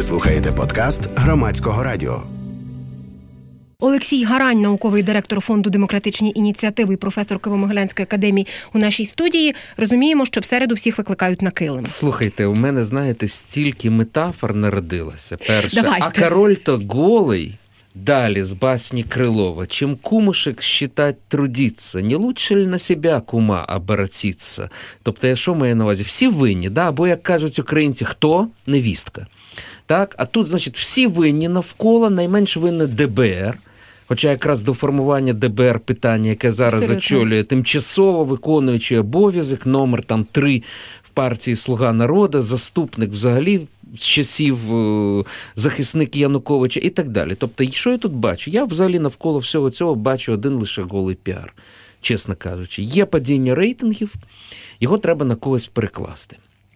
Ви слухаєте подкаст Громадського радіо. Олексій Гарань, науковий директор Фонду демократичні ініціативи і професор Києво-Могилянської академії у нашій студії. Розуміємо, що в середу всіх викликають на килим. Слухайте, у мене, знаєте, стільки метафор народилося. Перше, давайте. А король-то голий. Далі, з басні Крилова. Чем кумушек считать трудиться? Не лучше ли на себя кума оборотиться? Тобто, я що маю на увазі? Всі винні, да? Або, як кажуть українці, хто? Невістка. Так? А тут, значить, всі винні навколо, найменш винне ДБР. Хоча якраз до формування ДБР питання, яке зараз очолює тимчасово виконуючий обов'язок, номер там 3 в партії «Слуга народу», заступник взагалі з часів захисник Януковича і так далі. Тобто, що я тут бачу? Я взагалі навколо всього цього бачу один лише голий піар, чесно кажучи. Є падіння рейтингів, його треба на когось перекласти.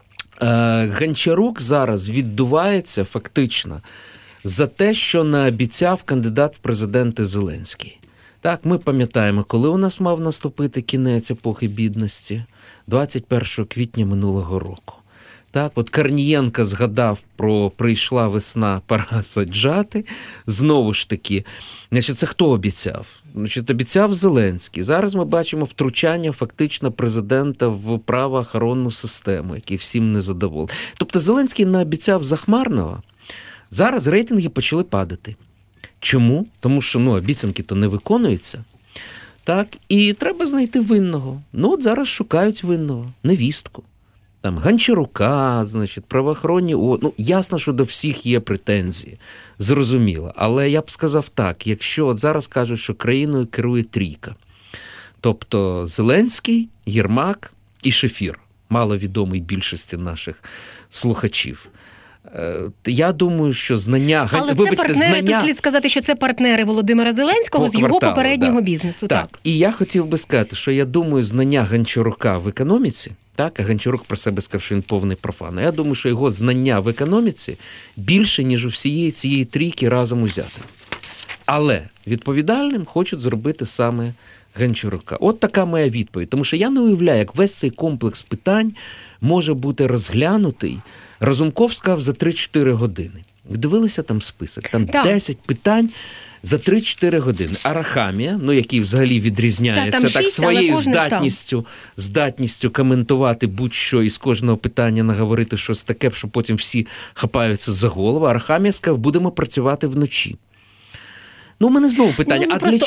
Гончарук зараз віддувається фактично за те, що наобіцяв кандидат в президенти Зеленський. Так, ми пам'ятаємо, коли у нас мав наступити кінець епохи бідності? 21 квітня минулого року. Так, от Корнієнко згадав про «прийшла весна, пора саджати». Знову ж таки, значить, це хто обіцяв? Значить, обіцяв Зеленський. Зараз ми бачимо втручання фактично президента в правоохоронну систему, який всім не задоволений. Тобто Зеленський наобіцяв захмарного. Зараз рейтинги почали падати. Чому? Тому що обіцянки-то не виконуються. Так, і треба знайти винного. От зараз шукають винного, невістку. Там Гончарука, значить, правоохоронні... ясно, що до всіх є претензії. Зрозуміло. Але я б сказав так, якщо от зараз кажуть, що країною керує трійка. Тобто Зеленський, Єрмак і Шефір. Маловідомий більшості наших слухачів. Я думаю, що знання... Але це партнери, тут слід сказати, що це партнери Володимира Зеленського з його попереднього бізнесу. Так. І я хотів би сказати, що я думаю, знання Гончарука в економіці, так, а Гончарук про себе сказав, що він повний профан. Я думаю, що його знання в економіці більше, ніж у всієї цієї трійки разом узяти. Але відповідальним хочуть зробити саме Гончарука. От така моя відповідь. Тому що я не уявляю, як весь цей комплекс питань може бути розглянутий. Разумков сказав за 3-4 години. Дивилися там список. Там 10 питань за 3-4 години. Арахамія, який взагалі відрізняється так своєю здатністю коментувати будь-що і з кожного питання наговорити щось таке, що потім всі хапаються за голову. Арахамія сказав, будемо працювати вночі. У мене знову питання, а для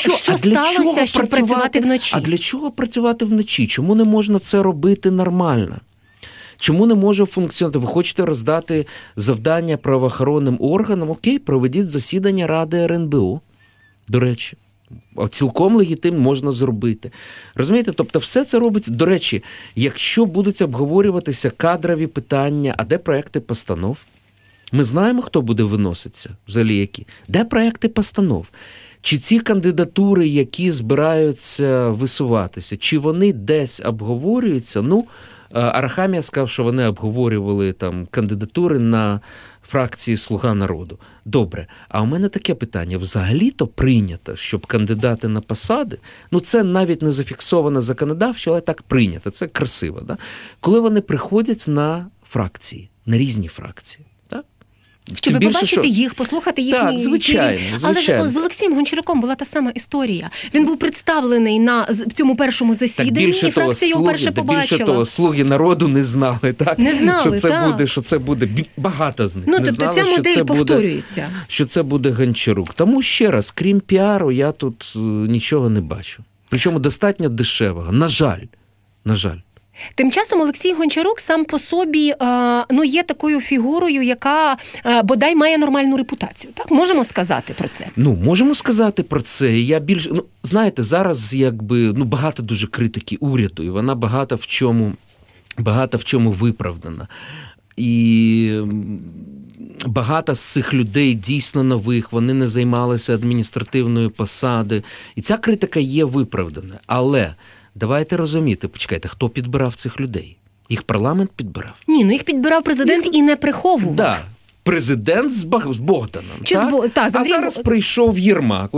чого працювати вночі? Чому не можна це робити нормально? Чому не може функціонувати? Ви хочете роздати завдання правоохоронним органам? Окей, проведіть засідання Ради РНБО. До речі, цілком легітимно можна зробити. Розумієте? Тобто все це робиться. До речі, якщо будуть обговорюватися кадрові питання, а де проекти постанов? Ми знаємо, хто буде виноситися, взагалі які. Де проекти постанов? Чи ці кандидатури, які збираються висуватися, чи вони десь обговорюються? Арахамія сказав, що вони обговорювали там кандидатури на фракції «Слуга народу». Добре. А у мене таке питання. Взагалі-то прийнято, щоб кандидати на посади, це навіть не зафіксовано законодавчо, але так прийнято. Це красиво. Да? Коли вони приходять на фракції, на різні фракції. Щоб побачити їх, послухати їхні ідеї. Так, звичайно. Але з Олексієм Гончаруком була та сама історія. Він був представлений в цьому першому засіданні, і фракція його вперше побачила. Більше того, «Слуги народу» не знали, так? Не знали, що це буде багато з них. Тобто ця модель повторюється. Що це буде Гончарук. Тому ще раз, крім піару, я тут нічого не бачу. Причому достатньо дешевого. На жаль. Тим часом Олексій Гончарук сам по собі є такою фігурою, яка бодай має нормальну репутацію. Так, можемо сказати про це? Можемо сказати про це. Я більше, знаєте, зараз багато дуже критики уряду, і вона багато в чому виправдана. І багато з цих людей дійсно нових, вони не займалися адміністративною посадою. І ця критика є виправдана. Але давайте розуміти, почекайте, хто підбирав цих людей? Їх парламент підбирав? Ні, їх підбирав президент і не приховував. Да. Президент з Богданом. А зараз прийшов Єрмак, у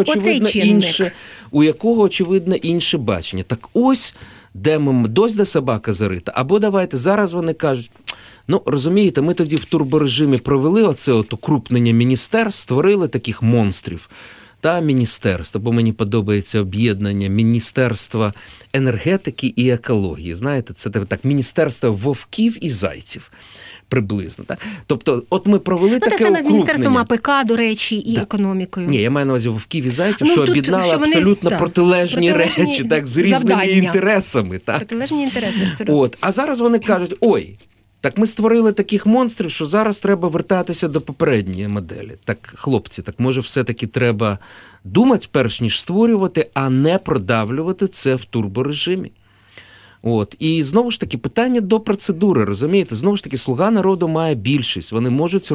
якого, очевидно, інше бачення. Так ось, де собака зарита. Або давайте, зараз вони кажуть, Ну, розумієте, ми тоді в турборежимі провели оце от укрупнення міністерств, створили таких монстрів. Міністерства, бо мені подобається об'єднання Міністерства енергетики і екології. Знаєте, це так, Міністерство вовків і зайців. Приблизно. Так? Тобто, от ми провели таке укрупнення. Те саме з Міністерством АПК, до речі, і економікою. Ні, я маю на увазі вовків і зайців, що об'єднали абсолютно протилежні речі, так, з різними інтересами. Так? Протилежні інтереси, абсолютно. От. А зараз вони кажуть, ой, так ми створили таких монстрів, що зараз треба вертатися до попередньої моделі. Так, хлопці, так може все-таки треба думати, перш ніж створювати, а не продавлювати це в турборежимі. От. І знову ж таки питання до процедури, розумієте? Знову ж таки, «Слуга народу» має більшість. Вони можуть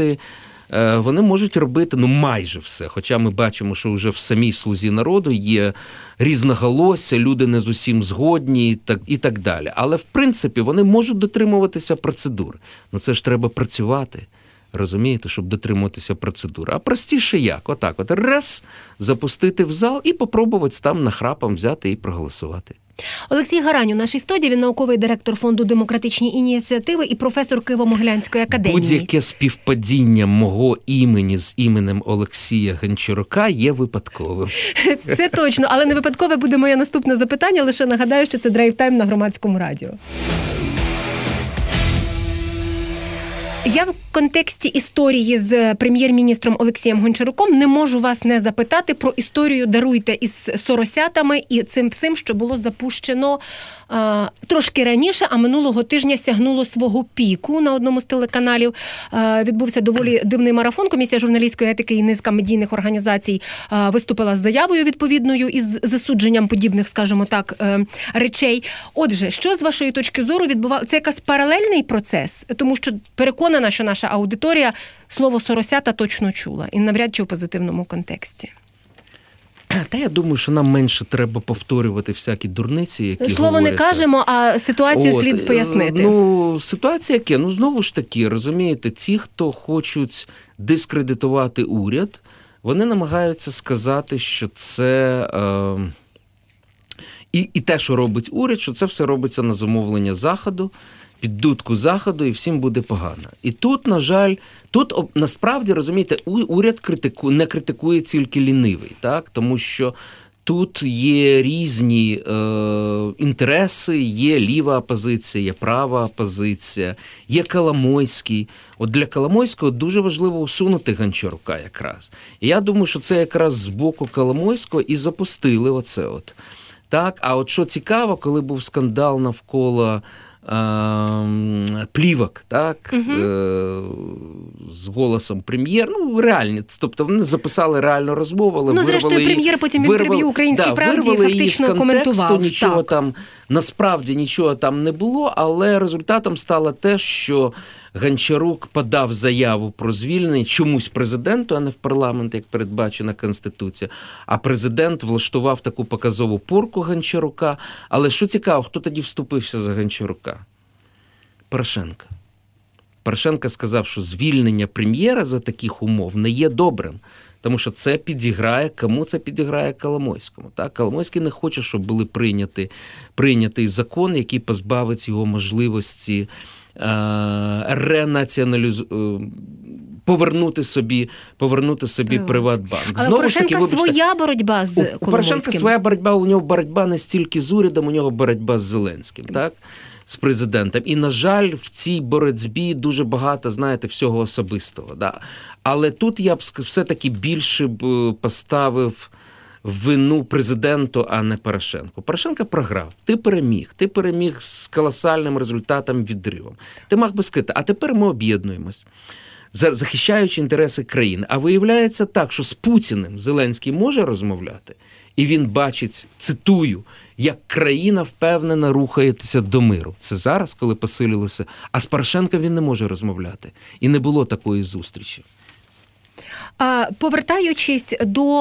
робити майже все. Хоча ми бачимо, що вже в самій «Слузі народу» є різноголосся, люди не з усім згодні і так далі. Але, в принципі, вони можуть дотримуватися процедур. Ну це ж треба працювати. Розумієте, щоб дотримуватися процедури. А простіше як? Отак от раз, запустити в зал і попробувати там нахрапом взяти і проголосувати. Олексій Гарань у нашій студії, він науковий директор Фонду демократичні ініціативи і професор Києво-Могилянської академії. Будь-яке співпадіння мого імені з іменем Олексія Гончарука є випадковим. Це точно, але не випадкове буде моє наступне запитання, лише нагадаю, що це драйв-тайм на Громадському радіо. Я в контексті історії з прем'єр-міністром Олексієм Гончаруком не можу вас не запитати про історію, даруйте, із соросятами і цим всім, що було запущено трошки раніше, а минулого тижня сягнуло свого піку на одному з телеканалів. Відбувся доволі дивний марафон. Комісія журналістської етики і низка медійних організацій виступила з заявою відповідною із засудженням подібних, скажімо так, речей. Отже, що з вашої точки зору відбувалося? Це якийсь паралельний процес? Тому що переконана, що наша аудиторія слово «соросята» точно чула. І навряд чи в позитивному контексті. Та я думаю, що нам менше треба повторювати всякі дурниці, які слово говоряться. Не кажемо, а ситуацію слід пояснити. Ситуація яке? Знову ж таки, розумієте, ті, хто хочуть дискредитувати уряд, вони намагаються сказати, що це... І те, що робить уряд, що це все робиться на замовлення Заходу, під дудку Заходу, і всім буде погано. І тут, на жаль, насправді, розумієте, уряд не критикує тільки лінивий, так? Тому що тут є різні інтереси, є ліва опозиція, є права опозиція, є Коломойський. От для Коломойського дуже важливо усунути Гончарука якраз. І я думаю, що це якраз з боку Коломойського і запустили оце от. Так? А от що цікаво, коли був скандал навколо плівок, так, з голосом прем'єр, реальні, тобто вони записали реальну розмову, але зрештою, прем'єр потім в інтерв'ю «Українській правді» фактично коментував. Нічого там, насправді нічого там не було, але результатом стало те, що Гончарук подав заяву про звільнення чомусь президенту, а не в парламент, як передбачена Конституція. А президент влаштував таку показову порку Гончарука. Але що цікаво, хто тоді вступився за Гончарука? Порошенко. Порошенко сказав, що звільнення прем'єра за таких умов не є добрим. Тому що це підіграє, кому це підіграє? Коломойському. Так? Коломойський не хоче, щоб були прийнятий закон, який позбавить його можливості повернути собі Приватбанк. Але Порошенка своя боротьба з Коломойським. У Порошенка своя боротьба, у нього боротьба не стільки з урядом, у нього боротьба з Зеленським, так? З президентом. І, на жаль, в цій боротьбі дуже багато, знаєте, всього особистого. Да? Але тут я б все-таки більше б поставив вину президенту, а не Порошенку. Порошенко програв. Ти переміг з колосальним результатом, відривом. Ти мав би сказати, а тепер ми об'єднуємось, захищаючи інтереси країни. А виявляється так, що з Путіним Зеленський може розмовляти, і він бачить, цитую, як країна впевнено рухається до миру. Це зараз, коли посилилося. А з Порошенком він не може розмовляти. І не було такої зустрічі. повертаючись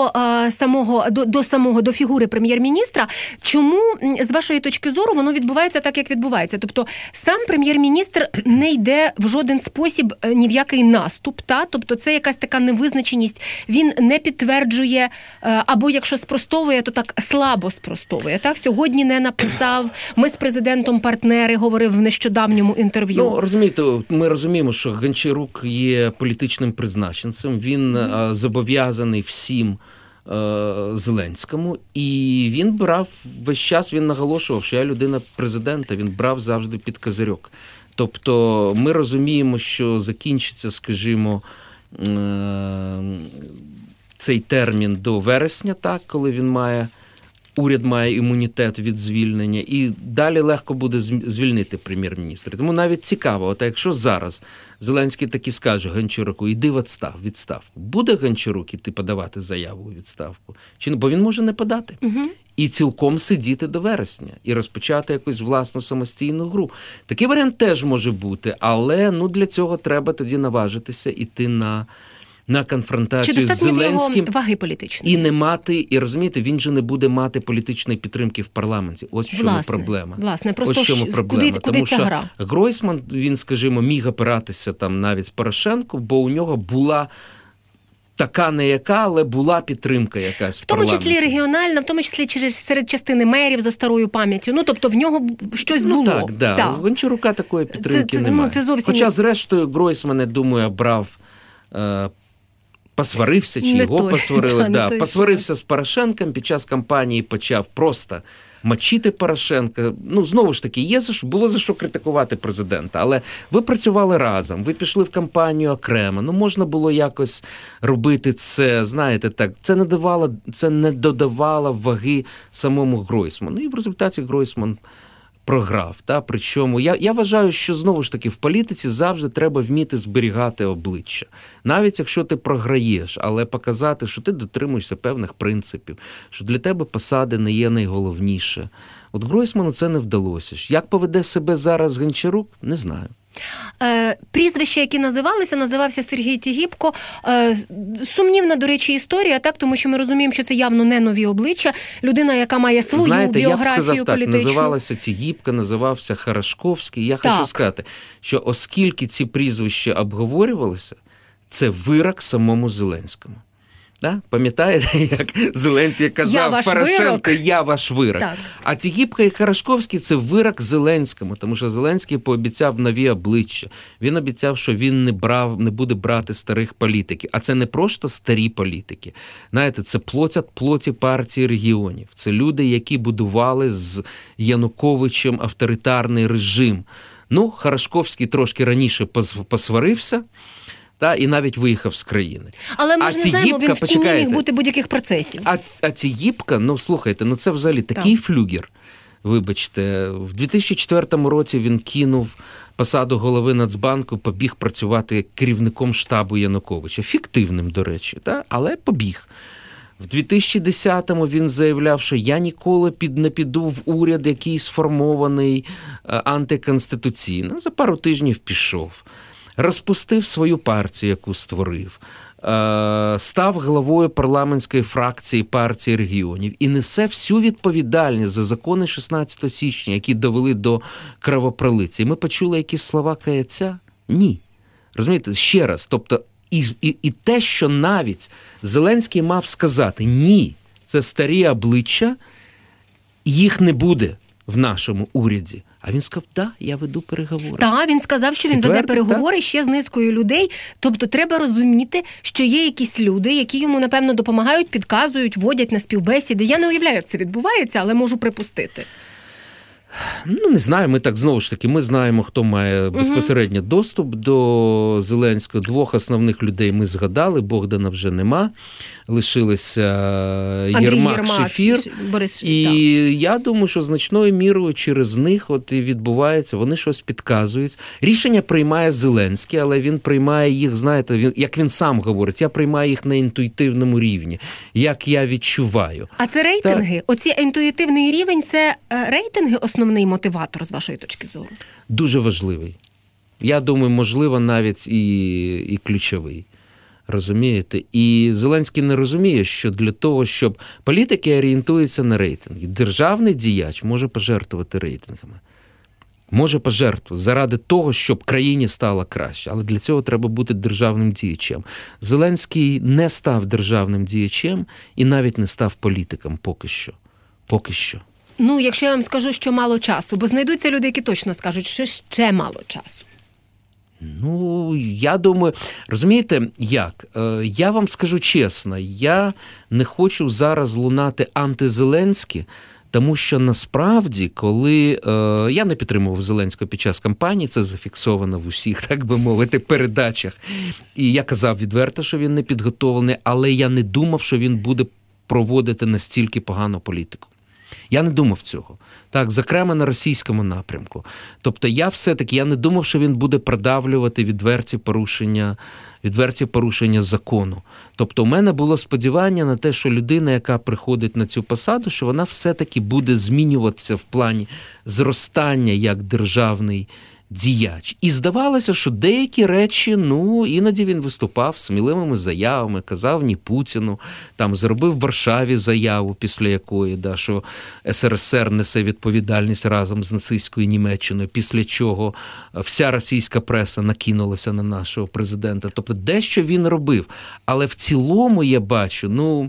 до фігури прем'єр-міністра, чому, з вашої точки зору, воно відбувається так, як відбувається? Тобто сам прем'єр-міністр не йде в жоден спосіб ні в який наступ, тобто це якась така невизначеність, він не підтверджує, або якщо спростовує, то так слабо спростовує. Так? Сьогодні не написав, ми з президентом партнери, говорив в нещодавньому інтерв'ю. Ну, розумієте, ми розуміємо, що Гончарук є політичним призначенцем, він зобов'язаний всім Зеленському, і він брав весь час, він наголошував, що я людина президента, він брав завжди під козирьок. Тобто ми розуміємо, що закінчиться, скажімо, цей термін до вересня, так, коли уряд має імунітет від звільнення, і далі легко буде звільнити прем'єр-міністра. Тому навіть цікаво, от якщо зараз Зеленський таки скаже Гончаруку, іди в відставку, буде Гончарук іти подавати заяву у відставку? Бо він може не подати. І цілком сидіти до вересня, і розпочати якусь власну самостійну гру. Такий варіант теж може бути, але для цього треба тоді наважитися іти на конфронтацію з Зеленським ваги політичної. І не мати, і розумієте, він же не буде мати політичної підтримки в парламенті. Ось в чому проблема. Просто ось в чому проблема. Куди тому ця що гра? Гройсман, він, скажімо, міг опиратися там навіть з Порошенко, бо у нього була така не яка, але була підтримка якась в парламенті. В тому числі регіональна, в тому числі серед частини мерів за старою пам'яттю. Тобто в нього щось було. Так, да. Так. У Гончарука такої підтримки немає. Це зовсім... Хоча, зрештою, Гройсман, я думаю, брав... посварився, чи його посварили. Посварився з Порошенком, під час кампанії почав просто мочити Порошенка. Знову ж таки, було за що критикувати президента, але ви працювали разом, ви пішли в кампанію окремо, можна було якось робити це, знаєте, так, це не додавало ваги самому Гройсману. І в результаті Гройсман програв. Причому я вважаю, що знову ж таки в політиці завжди треба вміти зберігати обличчя. Навіть якщо ти програєш, але показати, що ти дотримуєшся певних принципів, що для тебе посади не є найголовніше. От Гройсману це не вдалося. Як поведе себе зараз Гончарук, не знаю. Прізвища, які називався Сергій Тігіпко. Сумнівна, до речі, історія, так, тому що ми розуміємо, що це явно не нові обличчя. Людина, яка має свою біографію я б сказав політичну. Так, називалася Тігіпко, називався Харашковський. Я хочу сказати, що оскільки ці прізвища обговорювалися, це вирок самому Зеленському. Да? Пам'ятаєте, як Зеленський казав Порошенко, я ваш вирок. Так. А Тігіпко і Харашковський – це вирок Зеленському, тому що Зеленський пообіцяв нові обличчя. Він обіцяв, що він не буде брати старих політиків. А це не просто старі політики. Знаєте, це плоть від плоті партії регіонів. Це люди, які будували з Януковичем авторитарний режим. Харашковський трошки раніше посварився, і навіть виїхав з країни. Але ми ж не знаємо, він в тіні міг бути будь-яких процесів. А Тігіпко, слухайте, це взагалі такий флюгер. Вибачте, в 2004 році він кинув посаду голови Нацбанку, побіг працювати керівником штабу Януковича. Фіктивним, до речі, але побіг. В 2010-му він заявляв, що я ніколи не піду в уряд, який сформований антиконституційно. За пару тижнів пішов. Розпустив свою партію, яку створив, став главою парламентської фракції партії регіонів і несе всю відповідальність за закони 16 січня, які довели до кровопролиття. І ми почули якісь слова каяття? Ні. Розумієте? Ще раз. Тобто і те, що навіть Зеленський мав сказати, ні, це старі обличчя, їх не буде в нашому уряді. А він сказав, я веду переговори. Так, він сказав, що він веде переговори ще з низкою людей. Тобто треба розуміти, що є якісь люди, які йому, напевно, допомагають, підказують, водять на співбесіди. Я не уявляю, як це відбувається, але можу припустити. Не знаю, ми так знову ж таки, ми знаємо, хто має безпосередньо доступ до Зеленського. Двох основних людей ми згадали, Богдана вже нема. Лишилися Єрмак, Шефір. Я думаю, що значною мірою через них і відбувається, вони щось підказують. Рішення приймає Зеленський, але він приймає їх, знаєте, як він сам говорить, я приймаю їх на інтуїтивному рівні, як я відчуваю. А це рейтинги? Оці інтуїтивний рівень – це рейтинги основний мотиватор, з вашої точки зору? Дуже важливий. Я думаю, можливо, навіть і ключовий. Розумієте? І Зеленський не розуміє, що для того, щоб політики орієнтуються на рейтинги, державний діяч може пожертвувати рейтингами. Може пожертвувати заради того, щоб країні стало краще. Але для цього треба бути державним діячем. Зеленський не став державним діячем і навіть не став політиком поки що. Поки що. Ну, якщо я вам скажу, що мало часу, бо знайдуться люди, які точно скажуть, що ще мало часу. Ну, я думаю, розумієте, як? Я вам скажу чесно, я не хочу зараз лунати антизеленські, тому що насправді, коли я не підтримував Зеленського під час кампанії, це зафіксовано в усіх, так би мовити, передачах. І я казав відверто, що він не підготовлений, але я не думав, що він буде проводити настільки погану політику. Я не думав цього. Так, зокрема, на російському напрямку. Тобто я не думав, що він буде продавлювати відверті порушення закону. Тобто у мене було сподівання на те, що людина, яка приходить на цю посаду, що вона все-таки буде змінюватися в плані зростання як державний діяч. І здавалося, що деякі речі, іноді він виступав сміливими заявами, казав ні Путіну, там зробив в Варшаві заяву, після якої, що СРСР несе відповідальність разом з нацистською Німеччиною, після чого вся російська преса накинулася на нашого президента. Тобто дещо він робив. Але в цілому я бачу,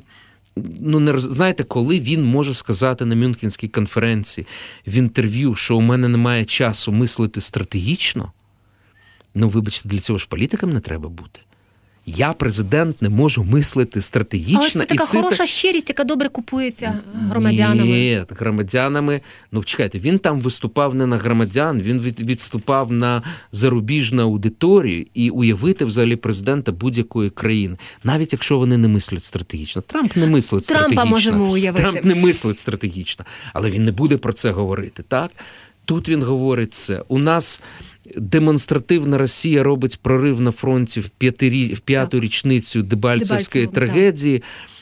знаєте, коли він може сказати на Мюнхенській конференції в інтерв'ю, що у мене немає часу мислити стратегічно, вибачте, для цього ж політикам не треба бути. Я, президент, не можу мислити стратегічно. Але це така хороша щирість, яка добре купується громадянами. Ні, громадянами. Чекайте, він там виступав не на громадян, він відступав на зарубіжну аудиторію і уявити взагалі президента будь-якої країни. Навіть якщо вони не мислять стратегічно. Трамп не мислить стратегічно. Трампа можемо уявити. Трамп не мислить стратегічно. Але він не буде про це говорити, так? Тут він говорить це. У нас демонстративна Росія робить прорив на фронті в п'яту річницю Дебальцевської трагедії.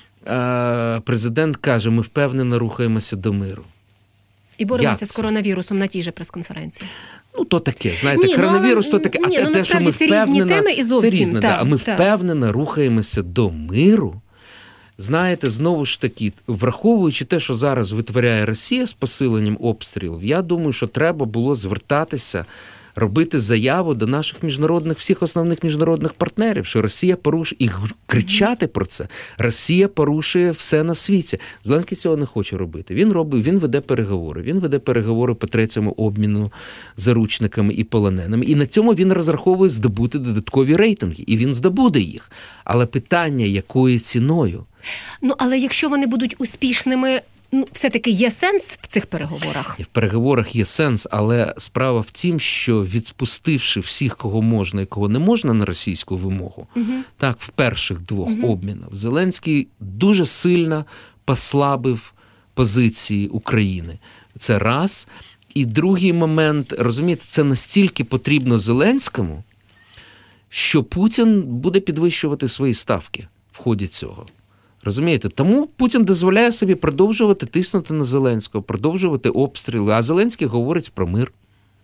Президент каже, ми впевнено рухаємося до миру. І боремося з коронавірусом на тій же прес-конференції. То таке, знаєте, коронавірус то таке. А те, що ми впевнено... Це різні теми і зовсім. Це різне, а ми впевнено рухаємося до миру. Знаєте, знову ж таки, враховуючи те, що зараз витворяє Росія з посиленням обстрілів, я думаю, що треба було звертатися, робити заяву до наших всіх основних міжнародних партнерів, що Росія порушує, і кричати про це. Росія порушує все на світі. Зеленський цього не хоче робити. Він веде переговори. Він веде переговори по третьому обміну заручниками і полоненими. І на цьому він розраховує здобути додаткові рейтинги. І він здобуде їх. Але питання, якою ціною? Але якщо вони будуть успішними, все-таки є сенс в цих переговорах? В переговорах є сенс, але справа в тім, що відпустивши всіх, кого можна і кого не можна на російську вимогу, так, в перших двох обмінах, Зеленський дуже сильно послабив позиції України. Це раз. І другий момент, розумієте, це настільки потрібно Зеленському, що Путін буде підвищувати свої ставки в ході цього. Розумієте? Тому Путін дозволяє собі продовжувати тиснути на Зеленського, продовжувати обстріли, а Зеленський говорить про мир.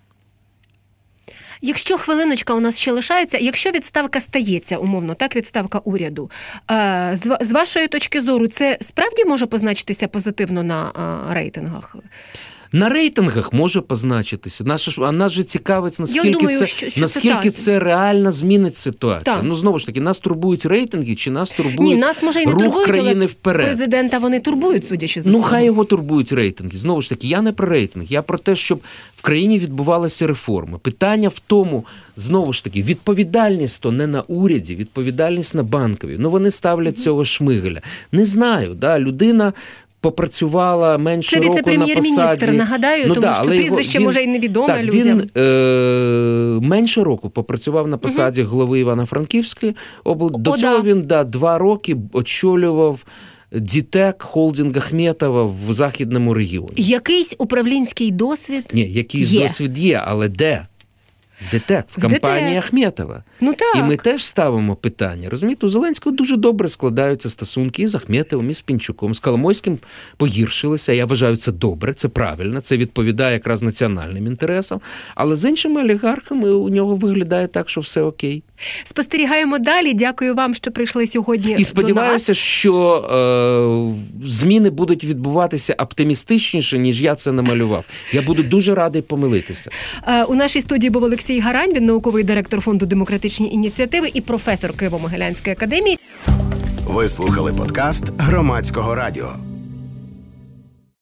Якщо хвилиночка у нас ще лишається, якщо відставка стається, умовно, так, відставка уряду, з вашої точки зору, це справді може позначитися позитивно на рейтингах? На рейтингах може позначитися. Нас же цікавить, наскільки це реально змінить ситуацію. Так. Знову ж таки, нас турбують рейтинги, чи нас турбують нас, може, і не рух турбують, країни вперед? Президента вони турбують, судячи з усього. Хай його турбують рейтинги. Знову ж таки, я не про рейтинг, я про те, щоб в країні відбувалися реформи. Питання в тому, знову ж таки, відповідальність то не на уряді, відповідальність на Банковій. Вони ставлять цього Шмигаля. Не знаю, людина попрацювала менше року на посаді. Це віце-прем'єр-міністр, нагадаю, тому що прізвище може й невідоме людям. Він менше року попрацював на посаді голови Івано-Франківської області. До цього він 2 роки очолював Дітек, холдинг Ахметова в Західному регіоні. Якийсь управлінський досвід Ні, якийсь досвід є, але де? ДТЕК, в компанії Ахметова. Ну, так. І ми теж ставимо питання. Розумієте, у Зеленського дуже добре складаються стосунки і з Ахметовим, і з Пінчуком. З Коломойським погіршилися. Я вважаю, це добре, це правильно, це відповідає якраз національним інтересам. Але з іншими олігархами у нього виглядає так, що все окей. Спостерігаємо далі. Дякую вам, що прийшли сьогодні. І сподіваюся, що зміни будуть відбуватися оптимістичніше, ніж я це намалював. Я буду дуже радий помилитися. У нашій студії був Олексій Гарань, він науковий директор Фонду «Демократичні ініціативи» і професор Києво-Могилянської академії. Ви слухали подкаст Громадського радіо.